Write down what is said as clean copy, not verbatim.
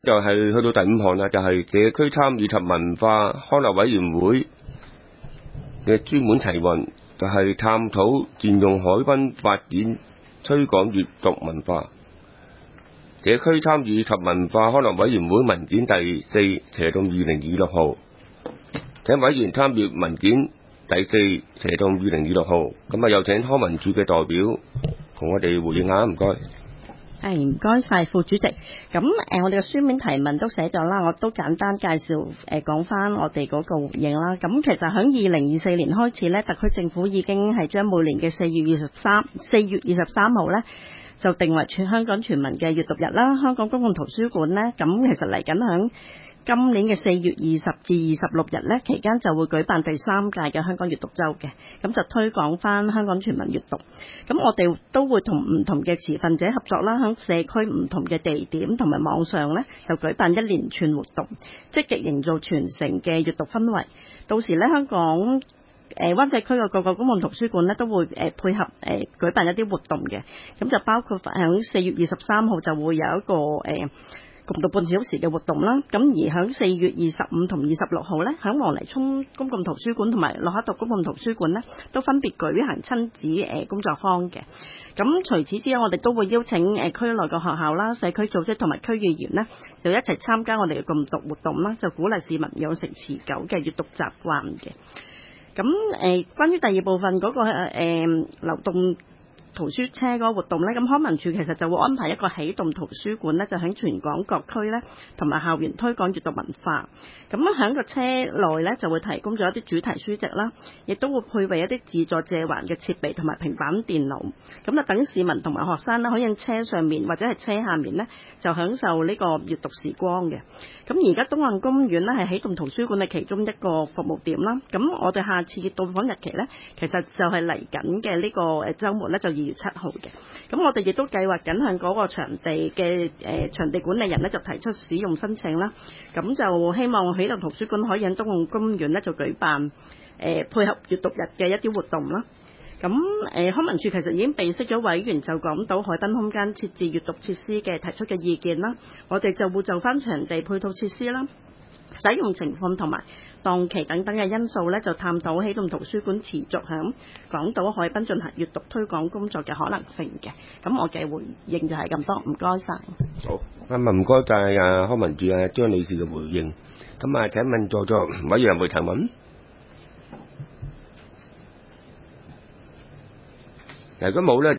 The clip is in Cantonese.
就係去到第5項啦，就係社區參與及文化康樂委員會嘅專門提問，就係探討善用海濱發展推廣閱讀文化。社區參與及文化康樂委員會文件第4/2026號，請委員參閱文件第4/2026號。咁啊，有請康文署嘅代表同我哋回應下，唔該。 唔該晒副主席。咁我哋嘅書面提問都寫咗啦，我都簡單介紹講翻我哋嗰個回應啦。咁其實喺2024年開始呢，特區政府已經係將每年嘅4月23號呢，就定為香港全民嘅閱讀日啦。香港公共圖書館呢，咁其實嚟緊響今年嘅4月20至26日呢，期間就會舉辦第3屆嘅香港閱讀週嘅，咁就推廣翻香港全民閱讀。咁我哋都會同唔同嘅持份者合作啦，喺社區唔同嘅地點同埋網上呢，就舉辦一連串活動，積極營造全城嘅閱讀氛圍。到時呢，香港灣仔區嘅各個公共圖書館呢，都會配合舉辦一啲活動嘅，咁就包括喺4月23號就會有一個共讀半小時嘅活動啦。咁而喺4月25同26號呢，喺黃泥涌公共圖書館同埋駱克道公共圖書館呢，都分別舉行親子工作坊嘅。咁除此之外，我哋都會邀請區內嘅學校啦、社區組織同埋區議員呢，就一齊參加我哋嘅共讀活動啦，就鼓勵市民養成持久嘅閱讀習慣嘅。咁關於第2部分嗰個流動圖書車嗰個活動呢，咁康文署其實就會安排一個啟動圖書館呢，就喺全港各區呢，同埋校園推廣閱讀文化。咁喺個車內呢，就會提供咗一啲主題書籍啦，亦都會配備一啲自助借還嘅設備同埋平板電腦。咁啊，等市民同埋學生呢，可以喺車上面或者係車下面呢，就享受呢個閱讀時光嘅。咁而家東岸公園呢，係啟動圖書館嘅其中一個服務點啦。咁我哋下次到訪日期呢，其實就係嚟緊嘅呢個週末呢，就2月7號嘅。咁我哋亦都計劃緊向嗰個場地嘅場地管理人呢，就提出使用申請啦。咁就希望啟動圖書館可以喺東岸公園呢，就舉辦配合閱讀日嘅一啲活動啦。咁康文署其實已經備悉咗委員就港島海濱空間設置閱讀設施嘅提出嘅意見啦，我哋就會就翻場地配套設施啦、使用情況同埋檔期等等嘅因素呢，就探討啟動圖書館持續響港島海濱進行閱讀推廣工作嘅可能性嘅。咁我嘅回應就係咁多，唔該晒。 好，唔該晒康文署張女士嘅回應。咁請問在座委員有冇提問？如果冇呢？